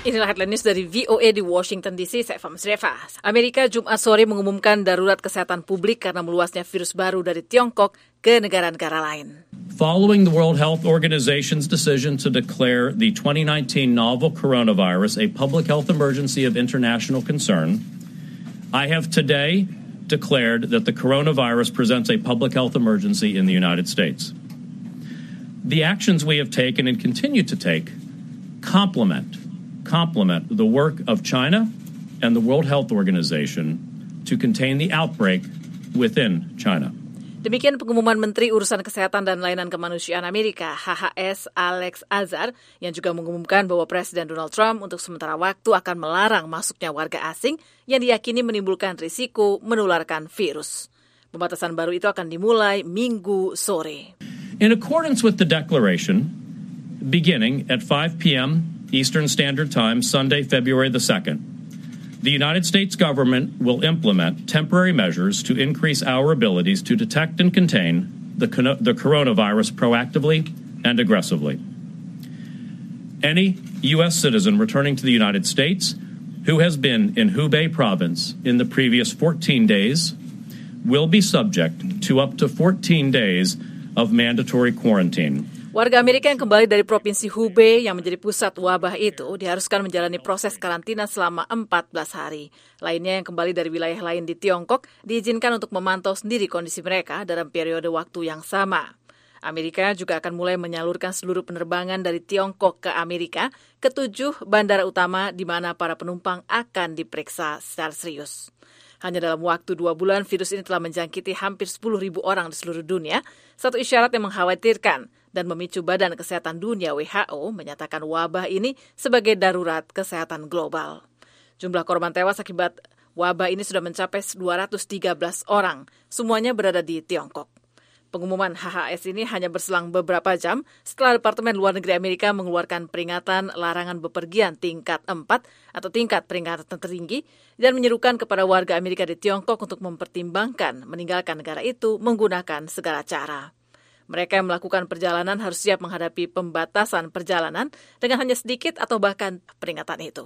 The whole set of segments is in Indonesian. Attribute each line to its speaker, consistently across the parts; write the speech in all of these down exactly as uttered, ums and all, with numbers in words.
Speaker 1: Inilah headline news dari V O A di Washington D C, saya Fahmi Sreva. Amerika Jumat sore mengumumkan darurat kesehatan publik karena meluasnya virus baru dari Tiongkok ke negara-negara lain.
Speaker 2: Following the World Health Organization's decision to declare the twenty nineteen novel coronavirus a public health emergency of international concern, I have today declared that the coronavirus presents a public health emergency in the United States. The actions we have taken and continue to take complement complement the work of China and the World Health Organization to contain the outbreak within China.
Speaker 1: Demikian pengumuman Menteri Urusan Kesehatan dan Layanan Kemanusiaan Amerika, H H S Alex Azar, yang juga mengumumkan bahwa Presiden Donald Trump untuk sementara waktu akan melarang masuknya warga asing yang diyakini menimbulkan risiko menularkan virus. Pembatasan baru itu akan dimulai Minggu sore.
Speaker 2: In accordance with the declaration, beginning at five p.m. Eastern Standard Time, Sunday, February the second, the United States government will implement temporary measures to increase our abilities to detect and contain the, the coronavirus proactively and aggressively. Any U S citizen returning to the United States who has been in Hubei province in the previous fourteen days will be subject to up to fourteen days of mandatory quarantine.
Speaker 1: Warga Amerika yang kembali dari Provinsi Hubei yang menjadi pusat wabah itu diharuskan menjalani proses karantina selama empat belas hari. Lainnya yang kembali dari wilayah lain di Tiongkok diizinkan untuk memantau sendiri kondisi mereka dalam periode waktu yang sama. Amerika juga akan mulai menyalurkan seluruh penerbangan dari Tiongkok ke Amerika ke tujuh bandara utama di mana para penumpang akan diperiksa secara serius. Hanya dalam waktu dua bulan, virus ini telah menjangkiti hampir sepuluh ribu orang di seluruh dunia, satu isyarat yang mengkhawatirkan dan memicu Badan Kesehatan Dunia W H O menyatakan wabah ini sebagai darurat kesehatan global. Jumlah korban tewas akibat wabah ini sudah mencapai dua ratus tiga belas orang, semuanya berada di Tiongkok. Pengumuman H H S ini hanya berselang beberapa jam setelah Departemen Luar Negeri Amerika mengeluarkan peringatan larangan bepergian tingkat empat atau tingkat peringatan tertinggi dan menyerukan kepada warga Amerika di Tiongkok untuk mempertimbangkan meninggalkan negara itu menggunakan segala cara. Mereka yang melakukan perjalanan harus siap menghadapi pembatasan perjalanan dengan hanya sedikit atau bahkan peringatan itu.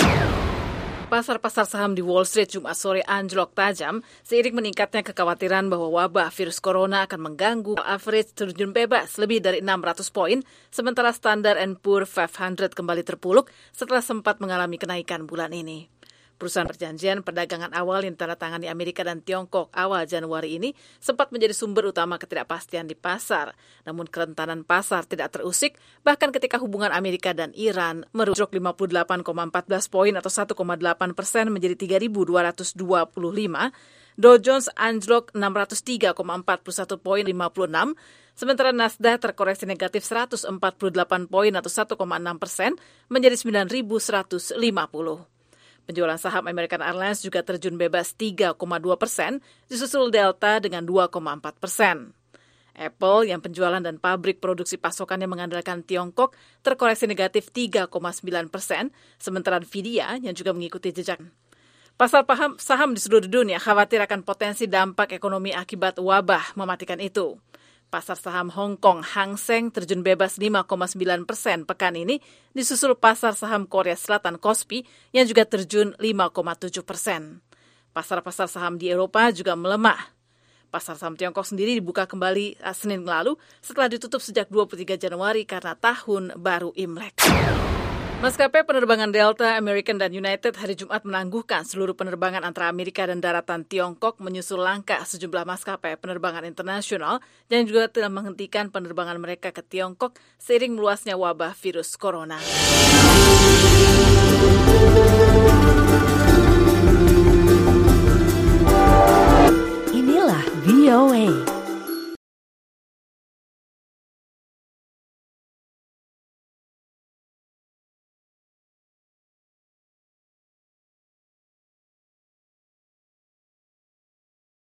Speaker 1: Pasar-pasar saham di Wall Street Jumat sore anjlok tajam seiring meningkatnya kekhawatiran bahwa wabah virus corona akan mengganggu average terjun bebas lebih dari enam ratus poin, sementara Standard and Poor's lima ratus kembali terpuruk setelah sempat mengalami kenaikan bulan ini. Perusahaan perjanjian perdagangan awal yang ditandatangani Amerika dan Tiongkok awal Januari ini sempat menjadi sumber utama ketidakpastian di pasar. Namun kerentanan pasar tidak terusik, bahkan ketika hubungan Amerika dan Iran merujuk lima puluh delapan koma empat belas poin atau satu koma delapan persen menjadi tiga ribu dua ratus dua puluh lima, Dow Jones anjlok enam ratus tiga koma empat puluh satu poin lima puluh enam, sementara Nasdaq terkoreksi negatif seratus empat puluh delapan poin atau satu koma enam persen menjadi sembilan ribu seratus lima puluh. Penjualan saham American Airlines juga terjun bebas tiga koma dua persen, disusul Delta dengan dua koma empat persen. Apple yang penjualan dan pabrik produksi pasokannya mengandalkan Tiongkok terkoreksi negatif tiga koma sembilan persen, sementara Nvidia yang juga mengikuti jejak. Pasar paham saham di seluruh dunia khawatir akan potensi dampak ekonomi akibat wabah mematikan itu. Pasar saham Hong Kong Hang Seng terjun bebas lima koma sembilan persen pekan ini, disusul pasar saham Korea Selatan Kospi yang juga terjun lima koma tujuh persen. Pasar-pasar saham di Eropa juga melemah. Pasar saham Tiongkok sendiri dibuka kembali Senin lalu setelah ditutup sejak dua puluh tiga Januari karena tahun baru Imlek. Maskapai penerbangan Delta, American, dan United hari Jumat menangguhkan seluruh penerbangan antara Amerika dan daratan Tiongkok menyusul langkah sejumlah maskapai penerbangan internasional yang juga telah menghentikan penerbangan mereka ke Tiongkok seiring meluasnya wabah virus corona.